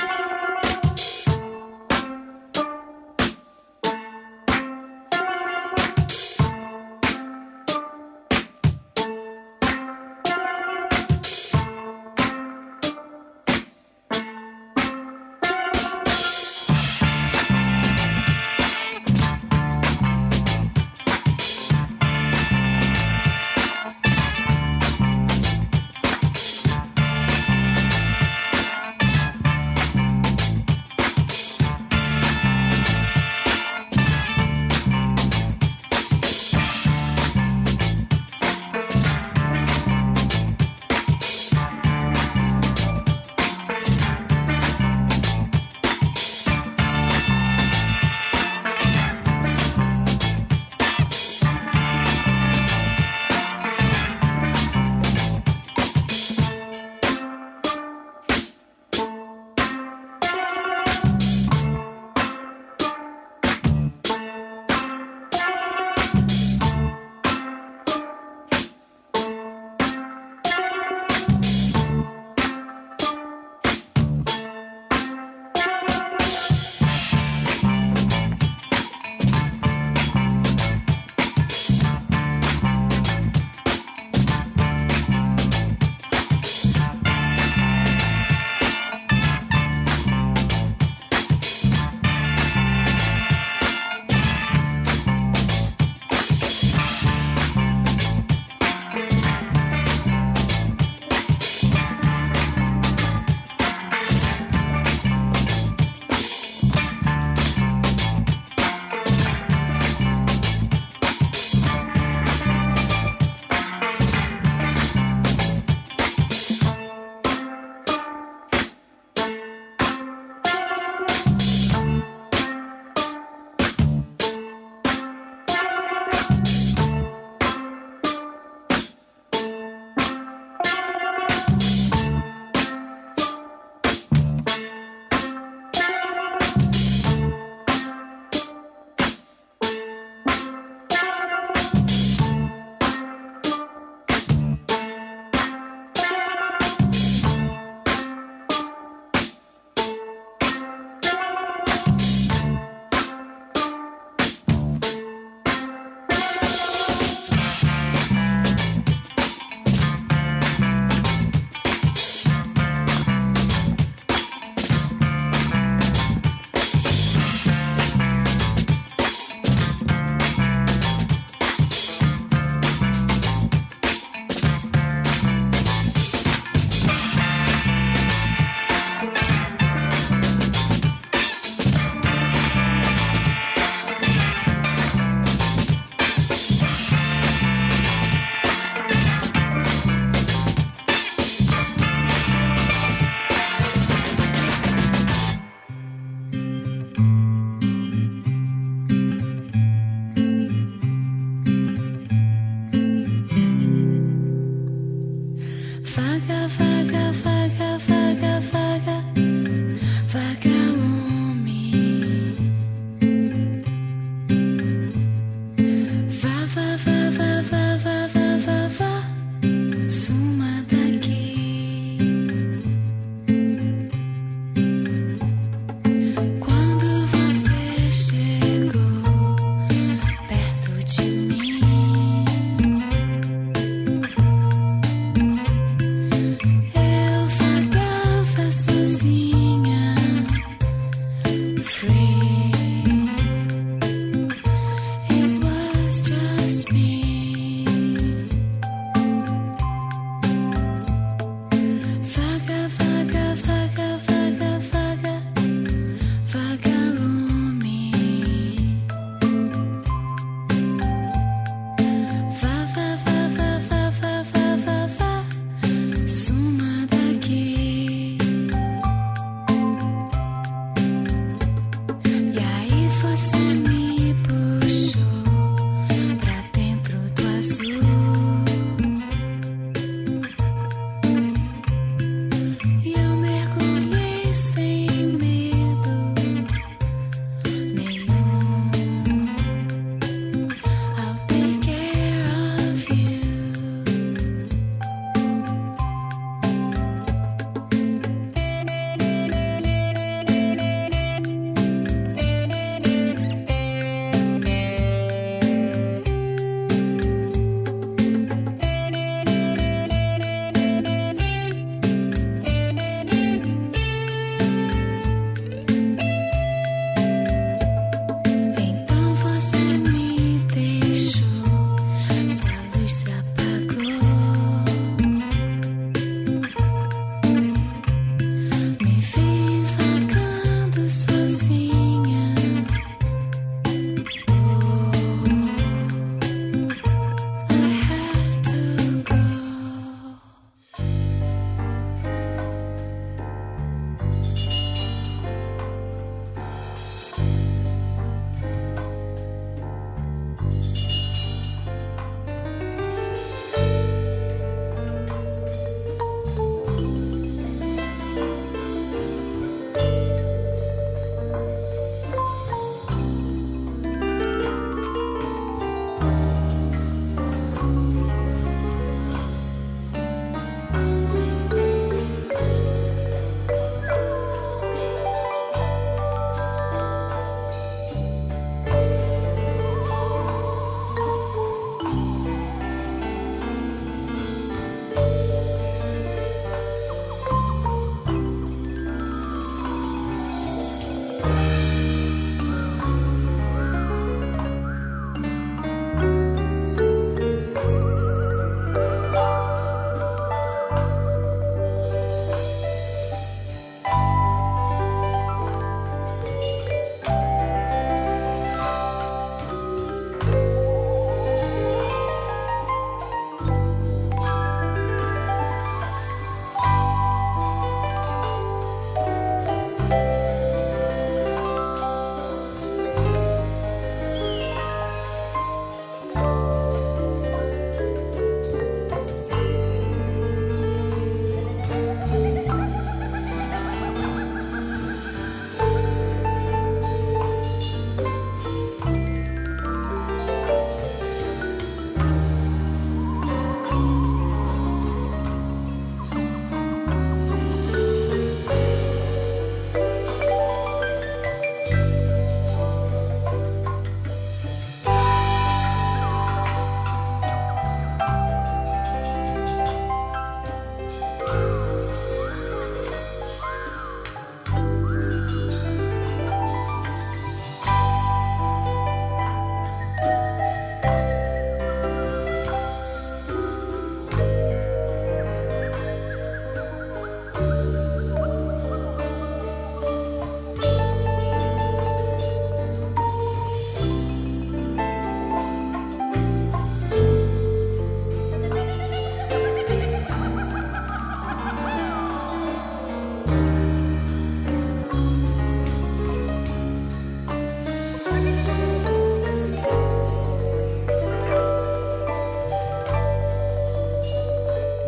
S12: Thank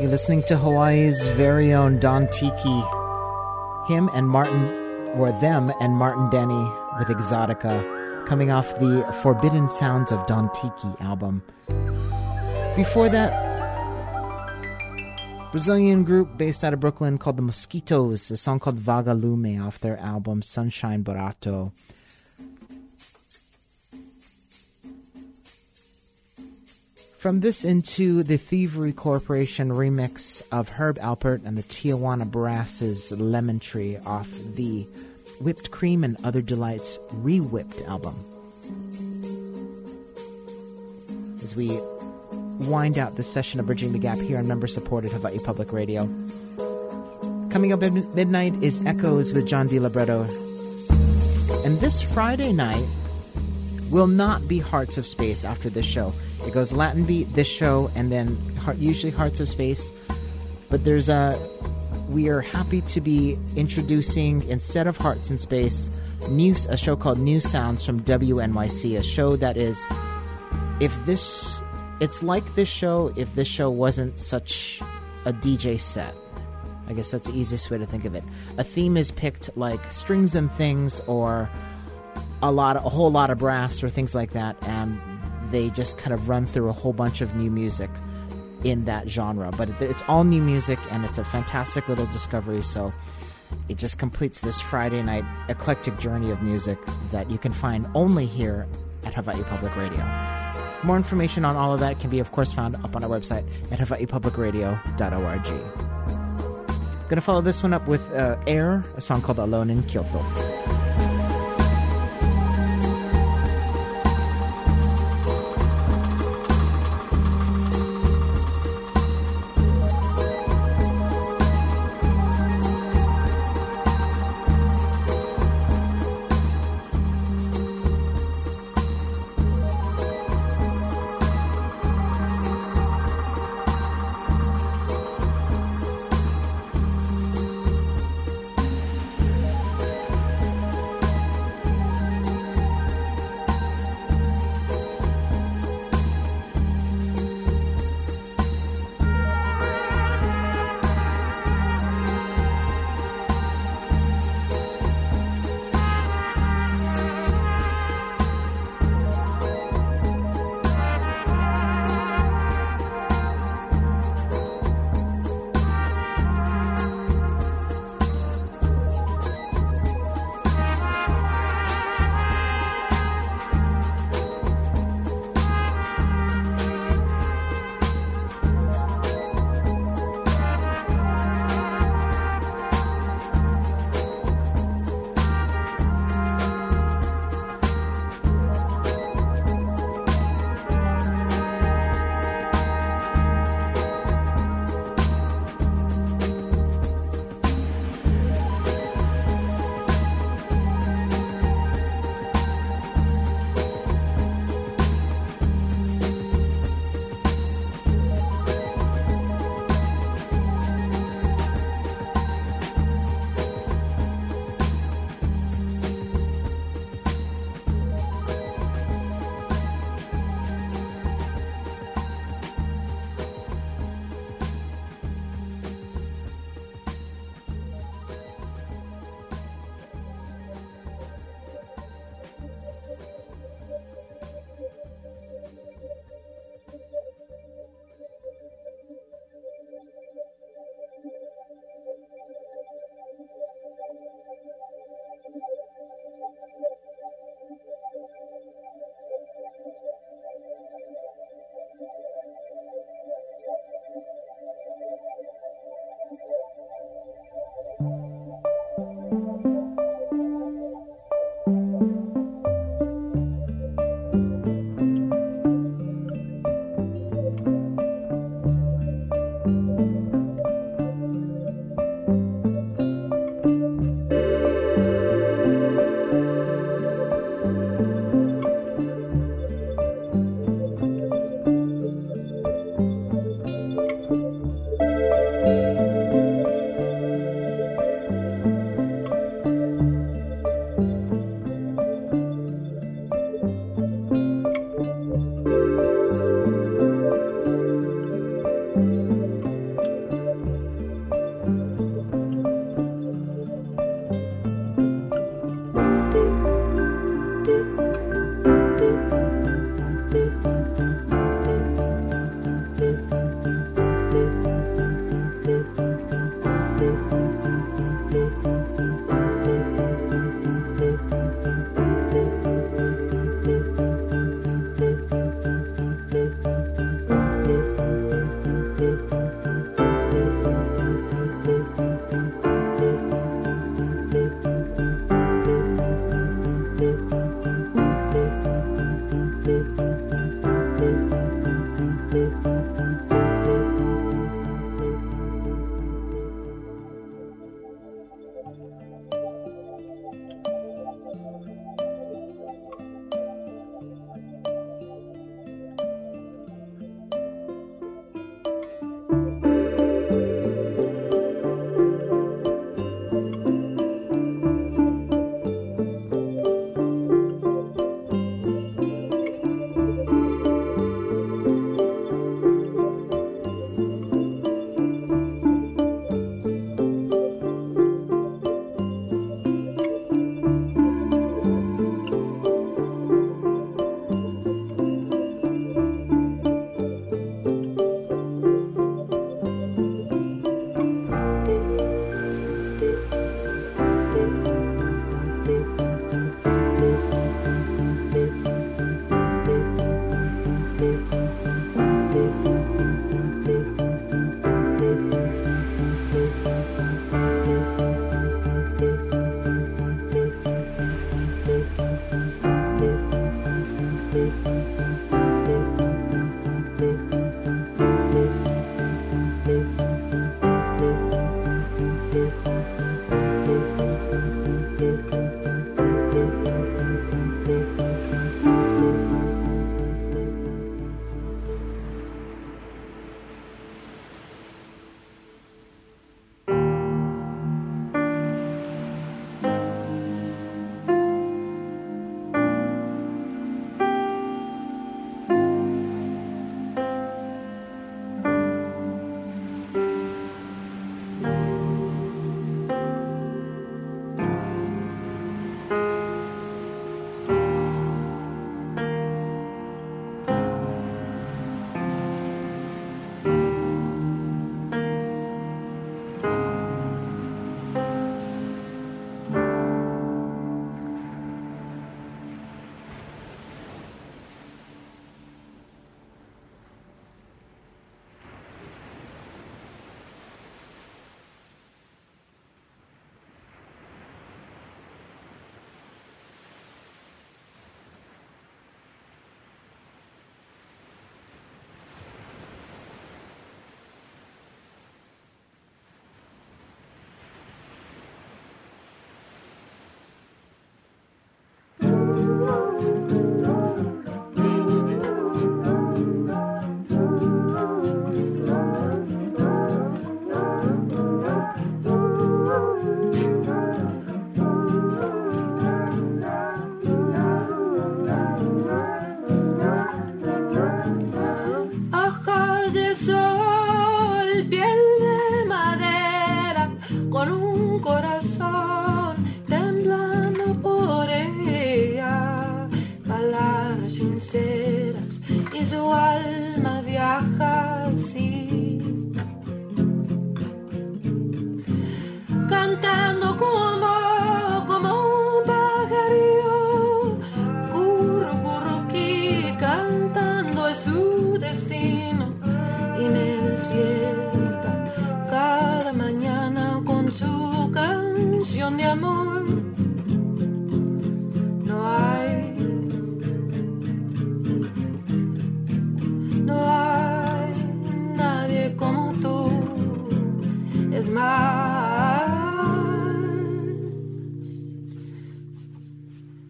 S1: listening to Hawaii's very own Don Tiki. Him and Martin, or them and Martin Denny with Exotica, coming off the Forbidden Sounds of Don Tiki album. Before that, Brazilian group based out of Brooklyn called the Mosquitoes, a song called Vagalume off their album Sunshine Barato. From this into the Thievery Corporation remix of Herb Alpert and the Tijuana Brass's Lemon Tree off the Whipped Cream and Other Delights Re-Whipped album. As we wind out this session of Bridging the Gap here on member-supported Hawaii Public Radio. Coming up at midnight is Echoes with John DiLibretto. And this Friday night will not be Hearts of Space after this show. It goes Latin Beat, this show, and then usually Hearts of Space. But there's a... We are happy to be introducing, instead of Hearts in Space, new, a show called New Sounds from W N Y C. A show that is... If this... It's like this show if this show wasn't such a D J set. I guess that's the easiest way to think of it. A theme is picked like Strings and Things or a lot, of, a whole lot of brass or things like that, and they just kind of run through a whole bunch of new music in that genre. But it, it's all new music, and it's a fantastic little discovery, so it just completes this Friday night eclectic journey of music that you can find only here at Hawaii Public Radio. More information on all of that can be, of course, found up on our website at hawaii public radio dot org. Gonna follow this one up with uh, Air, a song called Alone in Kyoto.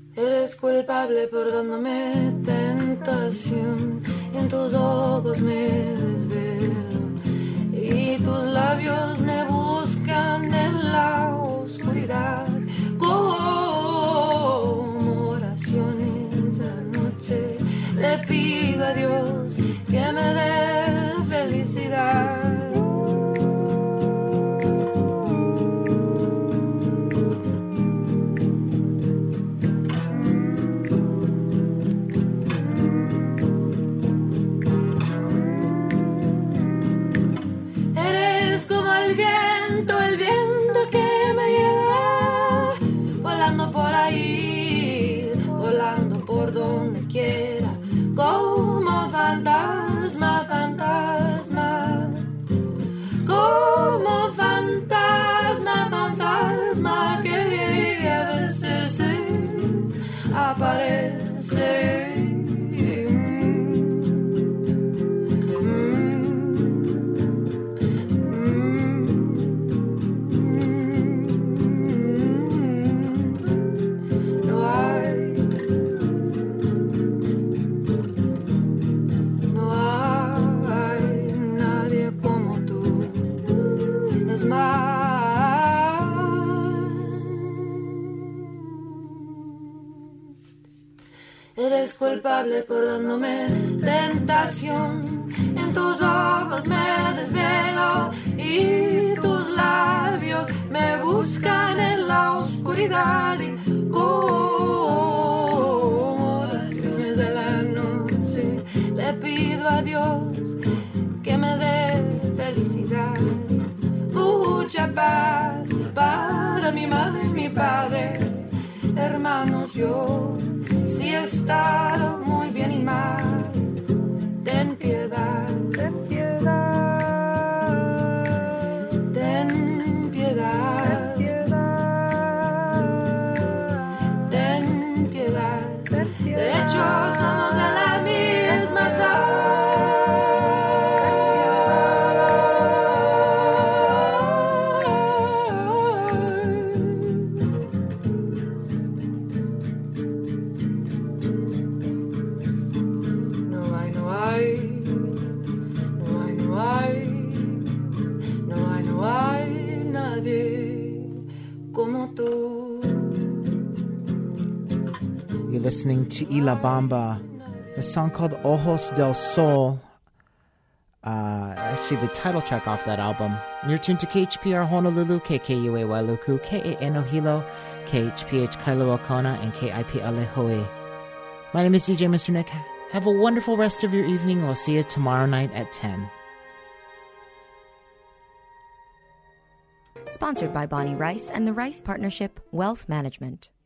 S12: Eres culpable por dándome tentación, y en tus ojos me desvelo, y tus labios me buscan en la oscuridad, como oraciones de la noche. Le pido a Dios que me dé felicidad. Por donde quiera, como fantasma, fantasma, como fantasma, fantasma que a veces se aparece. Eres culpable por dándome tentación, en tus ojos me desvelo y tus labios me buscan en la oscuridad, y como oraciones de la noche le pido a Dios que me dé felicidad, mucha paz para mi madre y mi padre, hermanos. Yo si he estado muy bien y mal, ten piedad, ten piedad, ten piedad, ten piedad, de hecho somos de la misma sangre.
S1: You're listening to Ila Bamba, a song called Ojos del Sol. Uh, actually, the title track off that album. You're tuned to K H P R Honolulu, K K U A Wailuku, K A N O Hilo, K H P H Kailua Kona, and K I P Alehoe. My name is D J Mister Nick. Have a wonderful rest of your evening. We'll see you tomorrow night at ten.
S13: Sponsored by Bonnie Rice and the Rice Partnership Wealth Management.